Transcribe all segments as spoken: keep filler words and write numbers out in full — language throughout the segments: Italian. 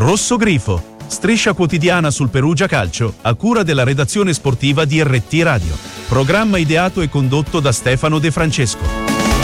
Rosso Grifo, striscia quotidiana sul Perugia Calcio, a cura della redazione sportiva di R T Radio. Programma ideato e condotto da Stefano De Francesco.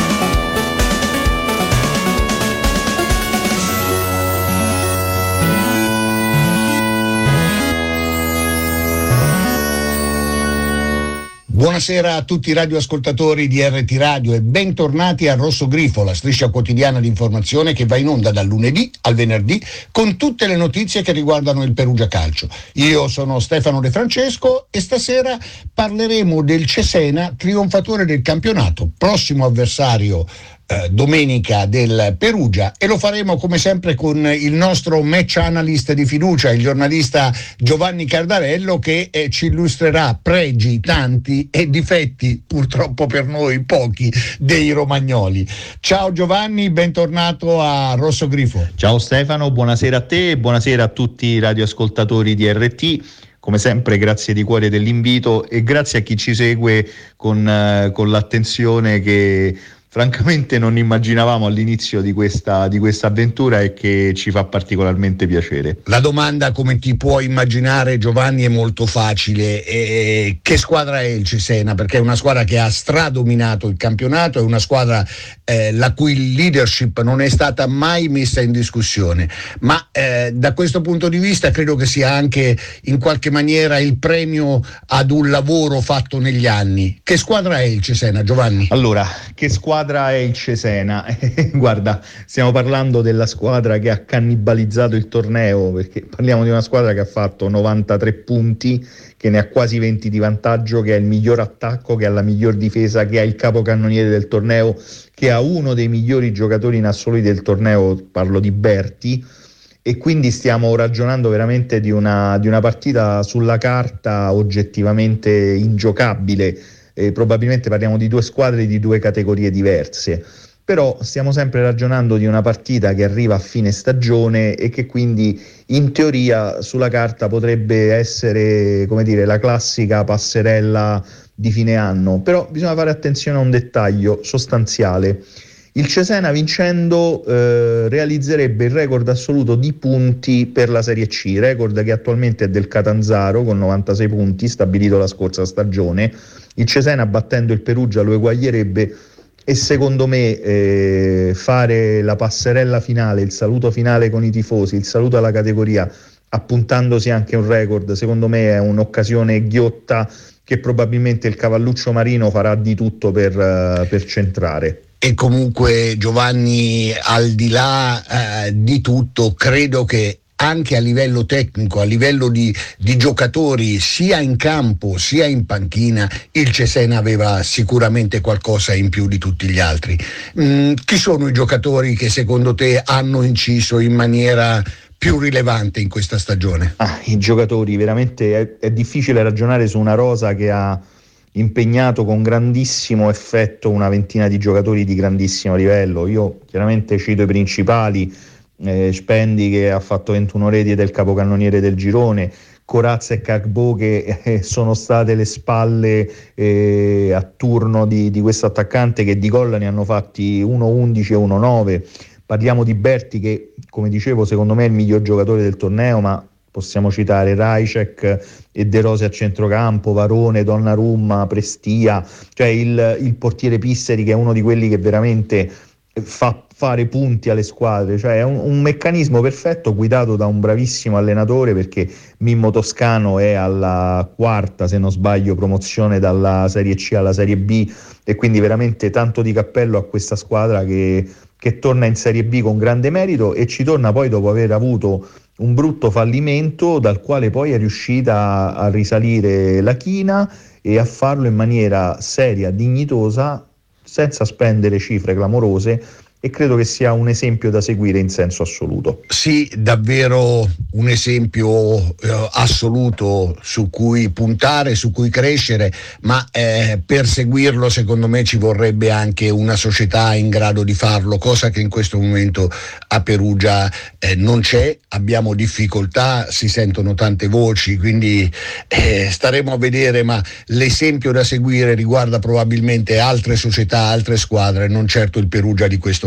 Buonasera a tutti i radioascoltatori di R T Radio e bentornati a Rosso Grifo, la striscia quotidiana di informazione che va in onda dal lunedì al venerdì con tutte le notizie che riguardano il Perugia Calcio. Io sono Stefano De Francesco e stasera parleremo del Cesena, trionfatore del campionato, prossimo avversario Eh, domenica del Perugia, e lo faremo come sempre con il nostro match analyst di fiducia, il giornalista Giovanni Cardarello, che eh, ci illustrerà pregi tanti e difetti, purtroppo per noi pochi, dei romagnoli. Ciao Giovanni, bentornato a Rosso Grifo. Ciao Stefano, buonasera a te e buonasera a tutti i radioascoltatori di R T. Come sempre grazie di cuore dell'invito e grazie a chi ci segue con, eh, con l'attenzione che francamente non immaginavamo all'inizio di questa di questa avventura e che ci fa particolarmente piacere. La domanda, come ti puoi immaginare Giovanni, è molto facile. E che squadra è il Cesena? Perché è una squadra che ha stradominato il campionato, è una squadra eh, la cui leadership non è stata mai messa in discussione, ma eh, da questo punto di vista credo che sia anche in qualche maniera il premio ad un lavoro fatto negli anni. Che squadra è il Cesena, Giovanni? Allora, che squadra è il Cesena? Guarda, stiamo parlando della squadra che ha cannibalizzato il torneo, perché parliamo di una squadra che ha fatto novantatré punti, che ne ha quasi venti di vantaggio, che ha il miglior attacco, che ha la miglior difesa, che ha il capocannoniere del torneo, che ha uno dei migliori giocatori in assoluto del torneo, parlo di Berti, e quindi stiamo ragionando veramente di una, di una partita sulla carta oggettivamente ingiocabile. Eh, probabilmente parliamo di due squadre di due categorie diverse, però stiamo sempre ragionando di una partita che arriva a fine stagione e che quindi in teoria sulla carta potrebbe essere, come dire, la classica passerella di fine anno. Però bisogna fare attenzione a un dettaglio sostanziale. Il Cesena vincendo eh, realizzerebbe il record assoluto di punti per la Serie C, record che attualmente è del Catanzaro con novantasei punti, stabilito la scorsa stagione. Il Cesena, battendo il Perugia, lo eguaglierebbe e secondo me eh, fare la passerella finale, il saluto finale con i tifosi, il saluto alla categoria, appuntandosi anche un record, secondo me è un'occasione ghiotta che probabilmente il cavalluccio marino farà di tutto per, uh, per centrare. E comunque Giovanni, al di là eh, di tutto, credo che anche a livello tecnico, a livello di, di giocatori, sia in campo sia in panchina, il Cesena aveva sicuramente qualcosa in più di tutti gli altri. Mm, chi sono i giocatori che secondo te hanno inciso in maniera più rilevante in questa stagione? Ah, i giocatori, veramente è, è difficile ragionare su una rosa che ha impegnato con grandissimo effetto una ventina di giocatori di grandissimo livello. Io chiaramente cito i principali, eh, Spendi che ha fatto ventuno reti ed è il capocannoniere del girone, Corazza e Cagbo che eh, sono state le spalle eh, a turno di, di questo attaccante, che di gol ne hanno fatti uno undici e uno nove. Parliamo di Berti che, come dicevo, secondo me è il miglior giocatore del torneo, ma possiamo citare Rajcek e De Rossi a centrocampo, Varone, Donnarumma, Prestia, cioè il, il portiere Pisseri, che è uno di quelli che veramente fa fare punti alle squadre, cioè è un, un meccanismo perfetto guidato da un bravissimo allenatore, perché Mimmo Toscano è alla quarta, se non sbaglio, promozione dalla Serie C alla Serie B, e quindi veramente tanto di cappello a questa squadra che, che torna in Serie B con grande merito, e ci torna poi dopo aver avuto un brutto fallimento dal quale poi è riuscita a risalire la china e a farlo in maniera seria, dignitosa, senza spendere cifre clamorose, e credo che sia un esempio da seguire in senso assoluto. Sì, davvero un esempio eh, assoluto su cui puntare, su cui crescere, ma eh, per seguirlo secondo me ci vorrebbe anche una società in grado di farlo, cosa che in questo momento a Perugia eh, non c'è. Abbiamo difficoltà, si sentono tante voci, quindi eh, staremo a vedere, ma l'esempio da seguire riguarda probabilmente altre società, altre squadre, non certo il Perugia di questo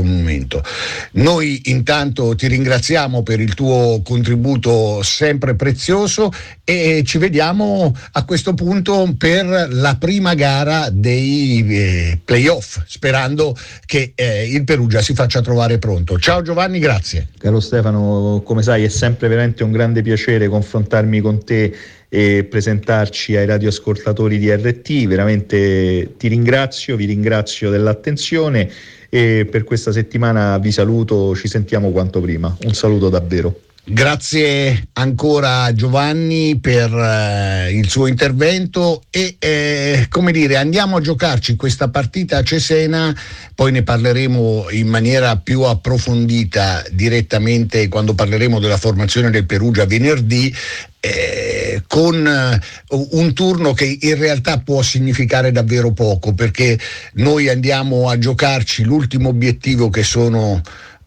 questo momento. Noi intanto ti ringraziamo per il tuo contributo sempre prezioso e ci vediamo a questo punto per la prima gara dei eh, playoff, sperando che eh, il Perugia si faccia trovare pronto. Ciao Giovanni, grazie. Caro Stefano, come sai è sempre veramente un grande piacere confrontarmi con te e presentarci ai radioascoltatori di R T. Veramente ti ringrazio, vi ringrazio dell'attenzione e per questa settimana vi saluto, ci sentiamo quanto prima. Un saluto davvero. Grazie ancora a Giovanni per eh, il suo intervento e eh, come dire, andiamo a giocarci questa partita a Cesena, poi ne parleremo in maniera più approfondita direttamente quando parleremo della formazione del Perugia venerdì, eh, con uh, un turno che in realtà può significare davvero poco, perché noi andiamo a giocarci l'ultimo obiettivo, che sono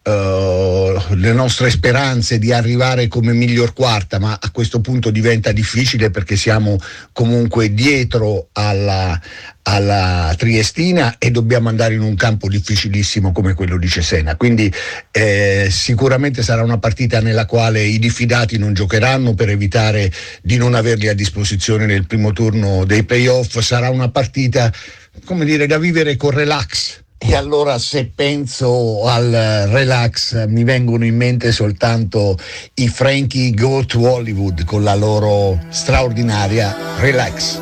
Uh, le nostre speranze di arrivare come miglior quarta, ma a questo punto diventa difficile perché siamo comunque dietro alla, alla Triestina e dobbiamo andare in un campo difficilissimo come quello di Cesena, quindi eh, sicuramente sarà una partita nella quale i diffidati non giocheranno per evitare di non averli a disposizione nel primo turno dei playoff. Sarà una partita, come dire, da vivere con relax. E allora, se penso al relax, mi vengono in mente soltanto i Frankie Go to Hollywood con la loro straordinaria Relax.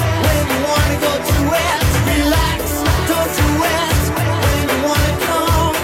Relax, don't you rest when you wanna come.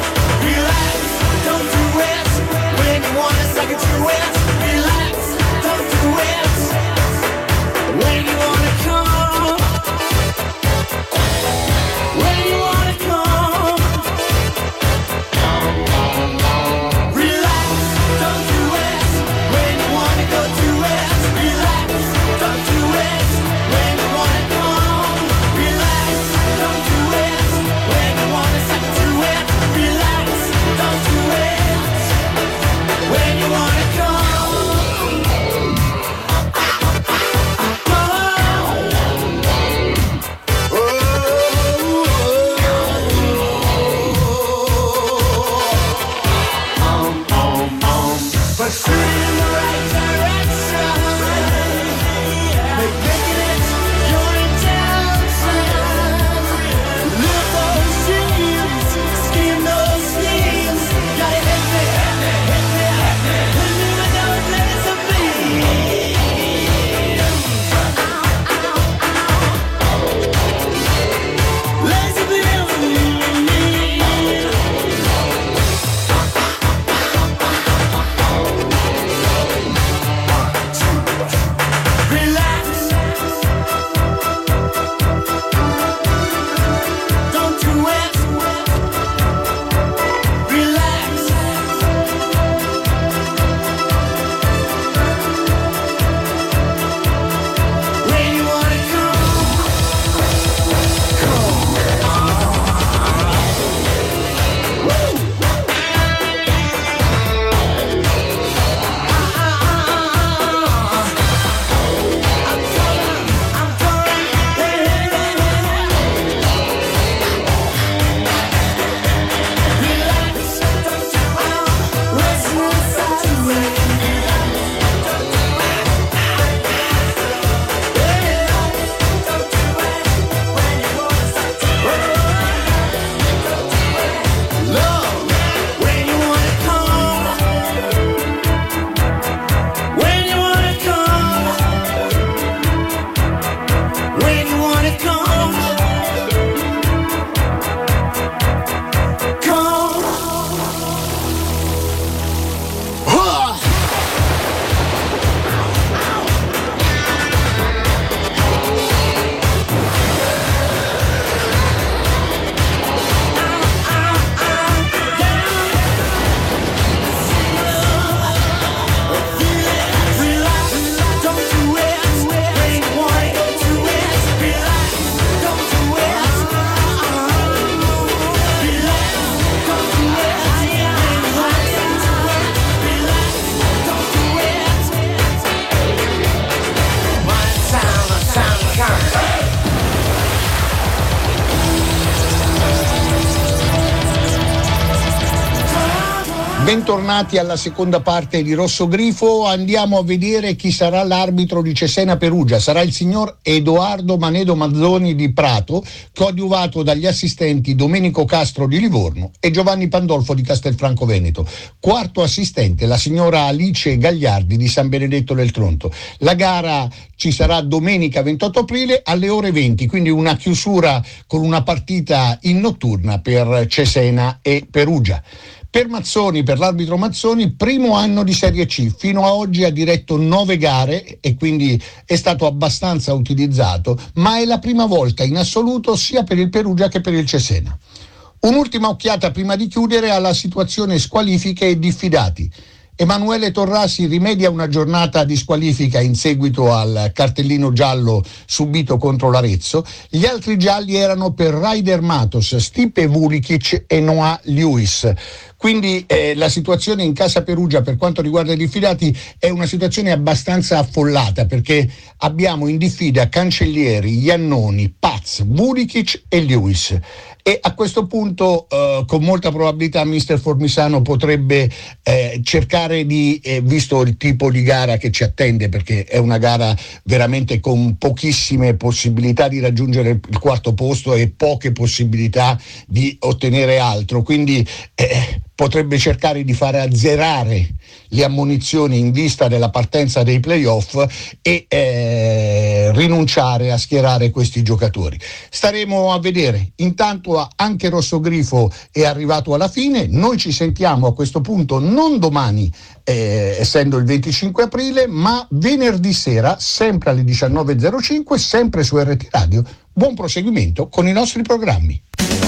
Bentornati alla seconda parte di Rosso Grifo. Andiamo a vedere chi sarà l'arbitro di Cesena Perugia. Sarà il signor Edoardo Manedo Mazzoni di Prato, coadiuvato dagli assistenti Domenico Castro di Livorno e Giovanni Pandolfo di Castelfranco Veneto. Quarto assistente la signora Alice Gagliardi di San Benedetto del Tronto. La gara ci sarà domenica ventotto aprile alle ore venti, quindi una chiusura con una partita in notturna per Cesena e Perugia. Per Mazzoni, per l'arbitro Mazzoni, primo anno di Serie C, fino a oggi ha diretto nove gare e quindi è stato abbastanza utilizzato, ma è la prima volta in assoluto sia per il Perugia che per il Cesena. Un'ultima occhiata prima di chiudere alla situazione squalifiche e diffidati. Emanuele Torrasi rimedia una giornata di squalifica in seguito al cartellino giallo subito contro l'Arezzo. Gli altri gialli erano per Raider Matos, Stipe Vulikic e Noah Lewis. Quindi eh, la situazione in casa Perugia per quanto riguarda i diffidati è una situazione abbastanza affollata, perché abbiamo in diffida Cancellieri, Iannoni, Paz, Vulikic e Lewis. E a questo punto eh, con molta probabilità mister Formisano potrebbe eh, cercare di, eh, visto il tipo di gara che ci attende, perché è una gara veramente con pochissime possibilità di raggiungere il quarto posto e poche possibilità di ottenere altro, quindi eh, potrebbe cercare di fare azzerare le ammonizioni in vista della partenza dei playoff e eh, rinunciare a schierare questi giocatori. Staremo a vedere. Intanto anche Rossogrifo è arrivato alla fine. Noi ci sentiamo a questo punto non domani, eh, essendo il venticinque aprile, ma venerdì sera, sempre alle diciannove e zero cinque, sempre su R T Radio. Buon proseguimento con i nostri programmi.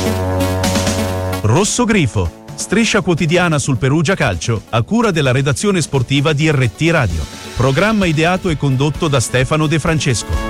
Rossogrifo, striscia quotidiana sul Perugia Calcio, a cura della redazione sportiva di R T Radio. Programma ideato e condotto da Stefano De Francesco.